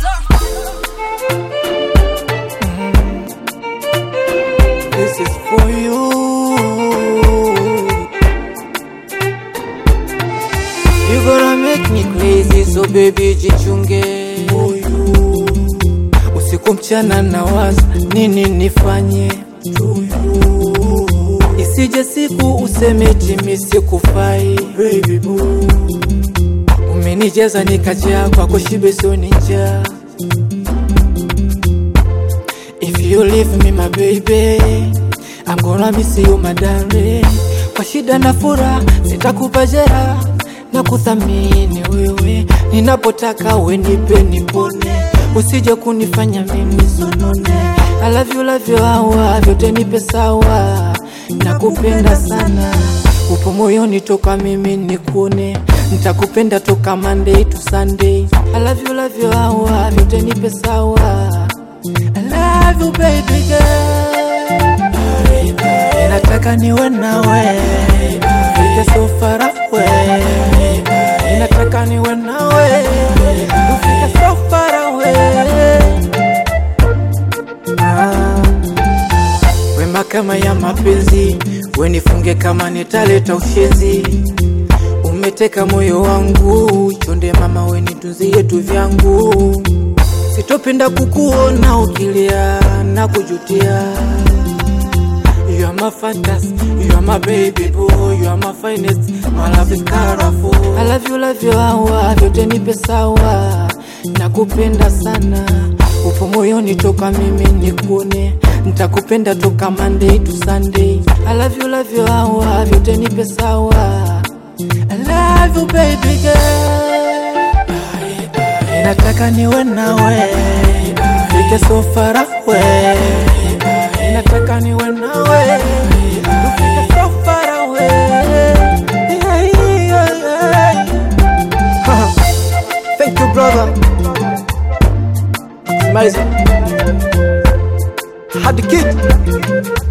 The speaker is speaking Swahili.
This is for you. You gonna make me crazy, so baby jichunge. Usiku mchana nawaza nini nifanye, isije siku useme Jimmy sikufai. Baby boo, umenijaza nikajaa kwako shibe sio ninja. If you leave me my baby, I'm gonna miss you my darling. Kwa shida na furaha sitakupa jeraha, na kuthamini wewe ninapotaka wewe nipe nipone, usije kunifanya mimi sonone. I love you hawa vyote nipe sawa, nakupenda sana, upo moyoni toka mimi nikuone, nitakupenda toka Monday to Sunday. I love you hawa vyote nipe sawa, I love you baby girl. Nataka niwe nawe, ufike so far away. Nataka niwe nawe, ufike so far away. Wema kama ya mapenzi, we nifunge kama nitaleta ushezi. Umeteka moyo wangu, chonde mama we nitunzie tu vyangu. Sitopenda kukuona ukilia na kujutia. You are my fantasy, you are my baby boy, you are my finest, my love is colorful. I love you hawa vyote nipe sawa, nakupenda sana, upo moyoni toka mimi nikuone, nitakupenda toka Monday to Sunday. I love you hawa vyote nipe sawa, I love you baby girl. Nataka niwe nawe, ufike so far away. Nataka niwe nawe, ufike so far away. Thank you brother, it's amazing. Had the kid.